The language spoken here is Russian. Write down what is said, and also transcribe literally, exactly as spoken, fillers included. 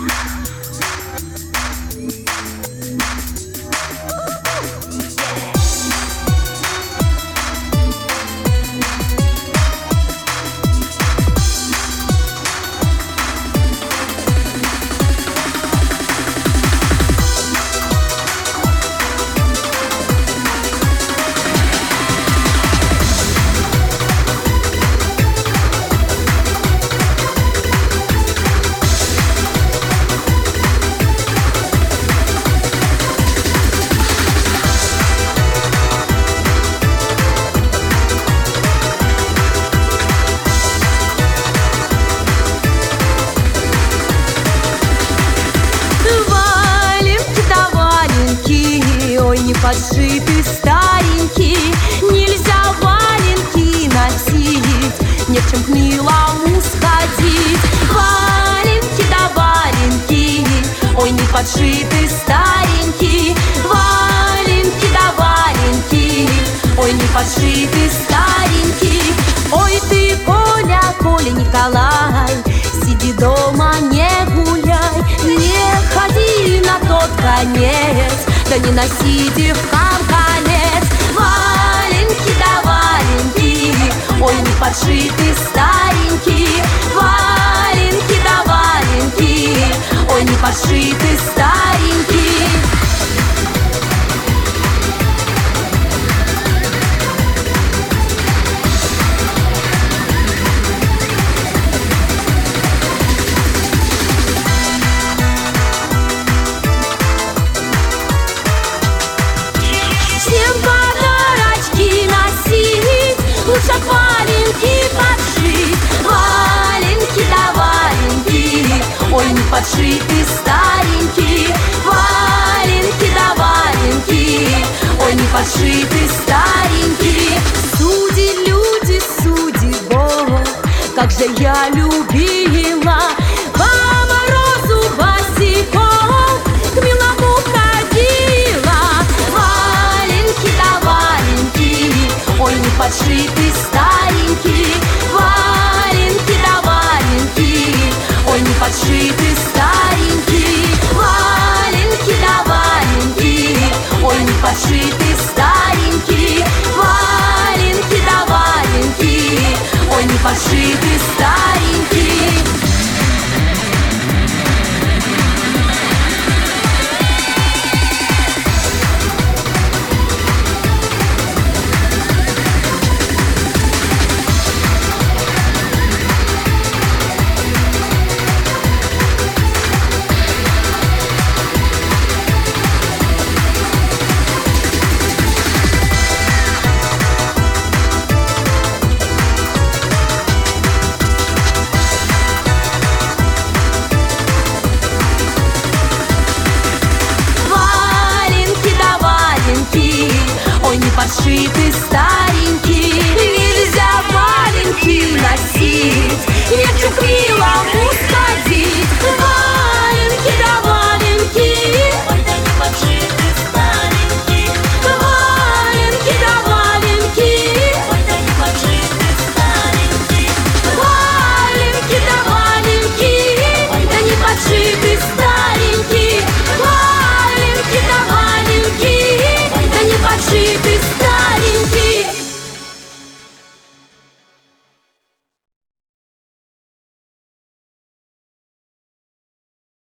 Подшитый старенький, нельзя валенки носить, не в чем к милому сходить. Валенки да валенки, ой, не подшитый старенький. Валенки да валенки, ой, не подшитый старенький. Ой, ты, Коля, Коля Николай, сиди дома, не гуляй, не ходи на тот конец, да не носите в канканец. Валенки да валенки, ой, не подшитый старенький. Валенки да валенки, ой, не подшитый старенький. Лучше валенки подшить. Валенки да валенки, ой, не подшитый старенький. Валенки да валенки, ой, не подшитый старенький. Судит люди, судит Бог, как же я любила по морозу босиком к милому ходила. Валенки да валенки, ой, не подшитый старенький. Валенки да валенки, ой, не подшитый старенький. Валенки да валенки, ой, не подшитый старенький. Валенки да валенки, ой, не подшитый старенький. Ой, не подшитый старенький.